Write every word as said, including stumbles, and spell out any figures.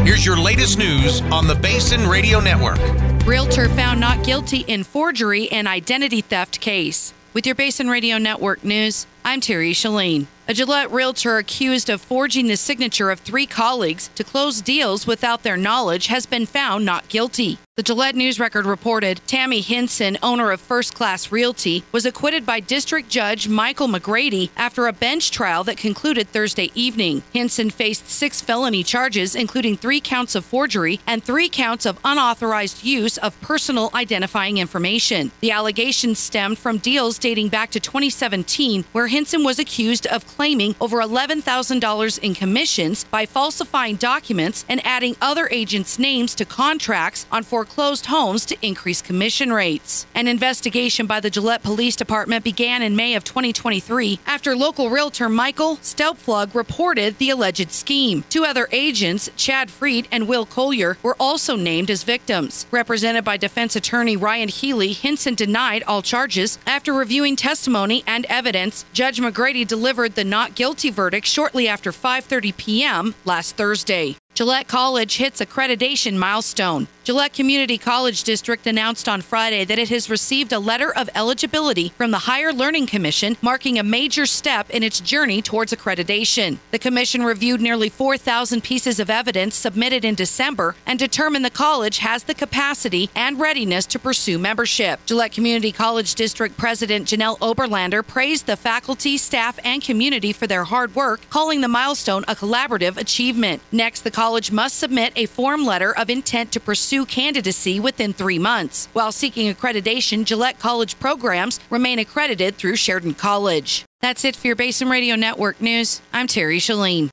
Here's your latest news on the Basin Radio Network. Realtor found not guilty in forgery and identity theft case. With your Basin Radio Network news, I'm Terry Shalene. A Gillette realtor accused of forging the signature of three colleagues to close deals without their knowledge has been found not guilty. The Gillette News Record reported Tammy Hinson, owner of First Class Realty, was acquitted by District Judge Michael McGrady after a bench trial that concluded Thursday evening. Hinson faced six felony charges, including three counts of forgery and three counts of unauthorized use of personal identifying information. The allegations stemmed from deals dating back to twenty seventeen, where Hinson was accused of claiming over eleven thousand dollars in commissions by falsifying documents and adding other agents' names to contracts on foreclosed homes to increase commission rates. An investigation by the Gillette Police Department began in May of twenty twenty-three after local realtor Michael Stelpflug reported the alleged scheme. Two other agents, Chad Freed and Will Collier, were also named as victims. Represented by defense attorney Ryan Healy, Hinson denied all charges. After reviewing testimony and evidence, Judge McGrady delivered the not guilty verdict shortly after five thirty p.m. last Thursday. Gillette College hits accreditation milestone. Gillette Community College District announced on Friday that it has received a letter of eligibility from the Higher Learning Commission, marking a major step in its journey towards accreditation. The commission reviewed nearly four thousand pieces of evidence submitted in December and determined the college has the capacity and readiness to pursue membership. Gillette Community College District President Janelle Oberlander praised the faculty, staff, and community for their hard work, calling the milestone a collaborative achievement. Next, the college College must submit a form letter of intent to pursue candidacy within three months. While seeking accreditation, Gillette College programs remain accredited through Sheridan College. That's it for your Basin Radio Network news. I'm Terry Shalene.